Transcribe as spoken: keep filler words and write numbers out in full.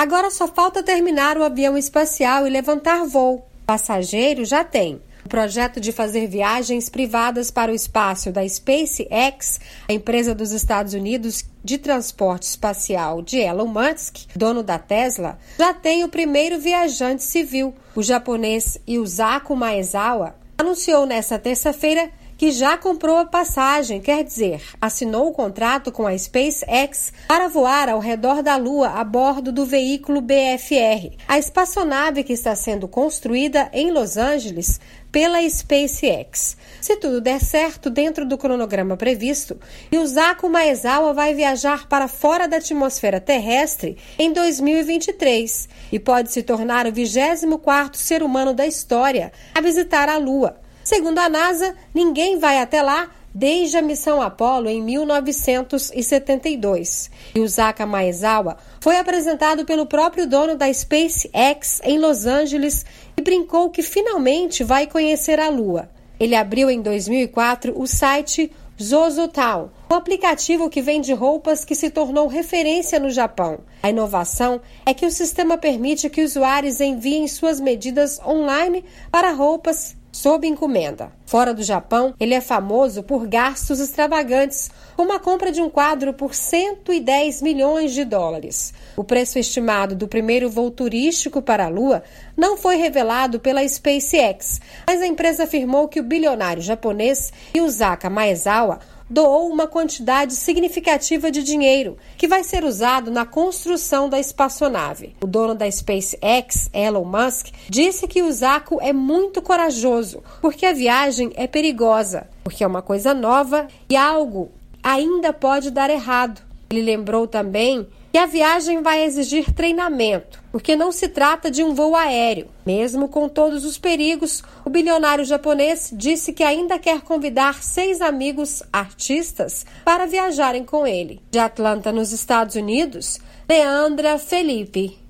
Agora só falta terminar o avião espacial e levantar voo. Passageiro já tem. O projeto de fazer viagens privadas para o espaço da SpaceX, a empresa dos Estados Unidos de transporte espacial de Elon Musk, dono da Tesla, já tem o primeiro viajante civil. O japonês Yusaku Maezawa anunciou nesta terça-feira que já comprou a passagem, quer dizer, assinou o contrato com a SpaceX para voar ao redor da Lua a bordo do veículo B F R, a espaçonave que está sendo construída em Los Angeles pela SpaceX. Se tudo der certo dentro do cronograma previsto, Yusaku Maezawa vai viajar para fora da atmosfera terrestre em dois mil e vinte e três e pode se tornar o vigésimo quarto ser humano da história a visitar a Lua. Segundo a NASA, ninguém vai até lá desde a missão Apollo em mil novecentos e setenta e dois. Yusaku Maezawa foi apresentado pelo próprio dono da SpaceX em Los Angeles e brincou que finalmente vai conhecer a Lua. Ele abriu em dois mil e quatro o site ZozoTown, um aplicativo que vende roupas que se tornou referência no Japão. A inovação é que o sistema permite que usuários enviem suas medidas online para roupas sob encomenda. Fora do Japão, ele é famoso por gastos extravagantes, como a compra de um quadro por cento e dez milhões de dólares. O preço estimado do primeiro voo turístico para a Lua não foi revelado pela SpaceX, mas a empresa afirmou que o bilionário japonês Yusaku Maezawa doou uma quantidade significativa de dinheiro que vai ser usado na construção da espaçonave. O dono da SpaceX, Elon Musk, disse que Yusaku é muito corajoso porque a viagem é perigosa, porque é uma coisa nova e algo ainda pode dar errado. Ele lembrou também que a viagem vai exigir treinamento, porque não se trata de um voo aéreo. Mesmo com todos os perigos, o bilionário japonês disse que ainda quer convidar seis amigos artistas para viajarem com ele. De Atlanta, nos Estados Unidos, Leandra Felipe.